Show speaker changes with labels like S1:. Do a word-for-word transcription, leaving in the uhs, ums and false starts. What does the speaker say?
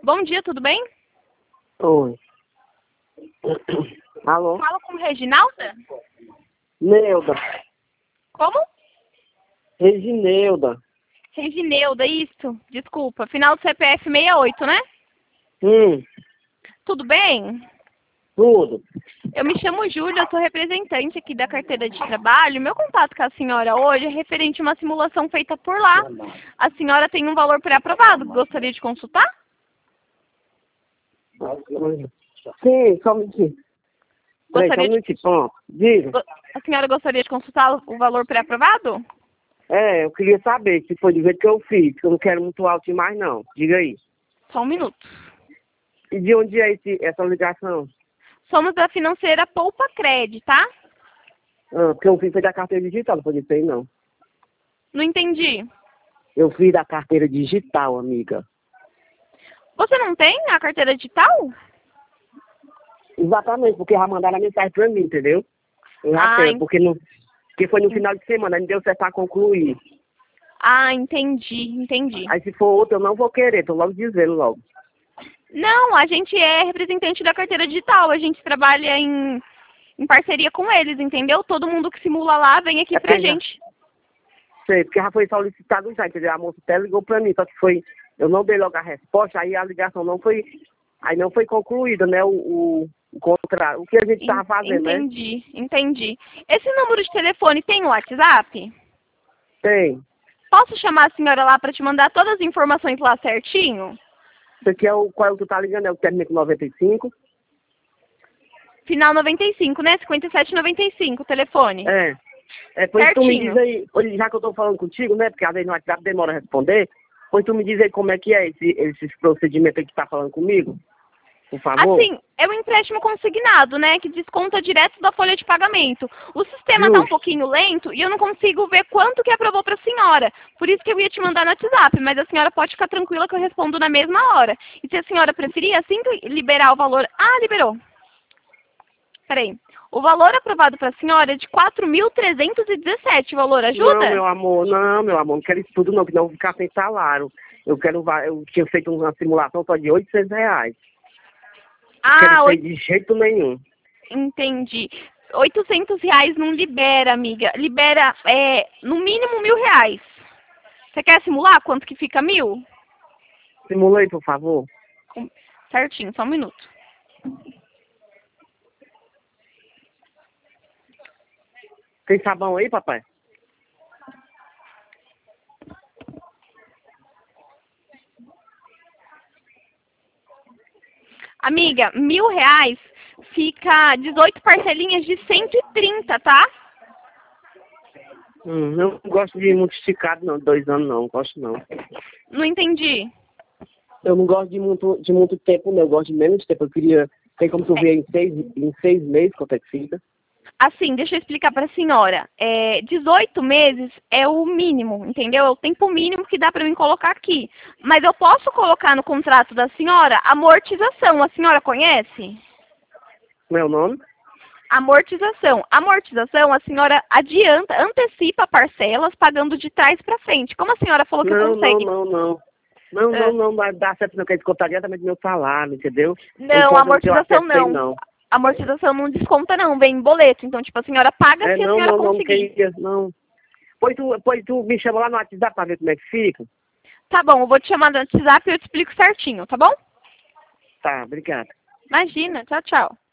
S1: Bom dia, tudo bem?
S2: Oi. Alô?
S1: Fala com Reginalda?
S2: Neuda.
S1: Como?
S2: Regineuda.
S1: Regineuda, isso. Desculpa. Final do C P F sessenta e oito, né?
S2: Hum,
S1: Tudo bem?
S2: tudo.
S1: Eu me chamo Júlia, eu sou representante aqui da carteira de trabalho. Meu contato com a senhora hoje é referente a uma simulação feita por lá. A senhora tem um valor pré-aprovado. Gostaria de consultar?
S2: Sim, só um minutinho. Peraí, só um
S1: Gostaria de...
S2: minutinho, pronto. Diga.
S1: Go- A senhora gostaria de consultar o valor pré-aprovado?
S2: É, eu queria saber se foi do jeito que eu fiz, que eu não quero muito alto mais não. Diga aí.
S1: Só um minuto.
S2: E de onde é esse, essa ligação?
S1: Somos da financeira Poupa Cred, tá?
S2: Ah, porque eu fiz foi da carteira digital, não foi disso aí não.
S1: Não entendi.
S2: Eu fiz da carteira digital, amiga.
S1: Você não tem a carteira digital?
S2: Exatamente, porque já mandaram a mensagem pra mim, entendeu? Eu já
S1: Ah,
S2: tenho,
S1: en-
S2: porque, não, porque foi no final de semana, não deu certo pra concluir.
S1: ah, entendi, entendi.
S2: Aí se for outro, eu não vou querer, tô logo dizendo logo.
S1: Não, a gente é representante da carteira digital. A gente trabalha em, em parceria com eles, entendeu? Todo mundo que simula lá vem aqui
S2: É
S1: pra
S2: porque já,
S1: gente.
S2: sei, porque já foi solicitado já, entendeu? A moça até ligou pra mim, só que foi, eu não dei logo a resposta, aí a ligação não foi, aí não foi concluída, né, o, o, o contrato, o que a gente
S1: En-
S2: tava fazendo, né?
S1: Entendi, entendi. Esse número de telefone tem o WhatsApp?
S2: Tem.
S1: Posso chamar a senhora lá pra te mandar todas as informações lá certinho?
S2: Isso aqui é o, qual é o que tu tá ligando, é o termina com noventa e cinco?
S1: Final noventa e cinco, né? cinquenta e sete noventa e cinco, o telefone.
S2: É. É, pois tu me diz
S1: Certinho.
S2: aí, pois já que eu tô falando contigo, né, porque às vezes no WhatsApp demora a responder, pois tu me diz aí como é que é esse, esses procedimentos aí que tu tá falando comigo, por favor.
S1: Assim, é um empréstimo consignado, né? Que desconta direto da folha de pagamento. O sistema tá um
S2: Justo.
S1: pouquinho lento e eu não consigo ver quanto que aprovou para a senhora. Por isso que eu ia te mandar no WhatsApp, mas a senhora pode ficar tranquila que eu respondo na mesma hora. E se a senhora preferir, assim que liberar o valor... Ah, liberou. Peraí. O valor aprovado para a senhora é de quatro mil trezentos e dezessete. O valor
S2: Não,
S1: ajuda?
S2: meu amor, não, meu amor, não quero isso tudo não, que não vou ficar sem salário. Eu quero, va- eu tinha feito uma simulação só de oitocentos reais. Não quero
S1: Ah,
S2: isso aí
S1: oito...
S2: de jeito nenhum.
S1: entendi. oitocentos reais não libera, amiga. Libera, é, no mínimo mil reais. Você quer simular quanto que fica mil?
S2: Simula aí, por favor.
S1: Com- Certinho, só um minuto.
S2: Tem sabão aí, papai?
S1: Amiga, mil reais fica dezoito parcelinhas de cento e trinta, tá?
S2: Hum, eu não gosto de muito esticado, não, dois anos não, não gosto não.
S1: Não entendi.
S2: Eu não gosto de muito, de muito tempo, não, eu gosto de menos tempo. Eu queria, tem como tu ver em seis, em seis meses quanto é que fica?
S1: Assim, deixa eu explicar para a senhora. É, dezoito meses é o mínimo, entendeu? É o tempo mínimo que dá para mim colocar aqui. Mas eu posso colocar no contrato da senhora amortização. A senhora conhece?
S2: Meu nome?
S1: Amortização. Amortização, a senhora adianta, antecipa parcelas pagando de trás para frente. Como a senhora falou que
S2: Não, não,
S1: consegue...
S2: não, não. Não,
S1: Ah,
S2: não, não vai dar certo, não quer descontar diretamente do meu salário, entendeu? não
S1: não,
S2: pode não ter o
S1: amortização
S2: acesso aí,
S1: não.
S2: não.
S1: Amortização não desconta não, vem em boleto. Então, tipo, a senhora paga
S2: É,
S1: se a
S2: não,
S1: senhora
S2: não, não, não
S1: conseguir.
S2: queria, não. Pois tu, pois tu me chama lá no WhatsApp pra ver como é que fica.
S1: Tá bom, eu vou te chamar no WhatsApp e eu te explico certinho, tá bom?
S2: Tá, obrigado.
S1: Imagina, tchau, tchau.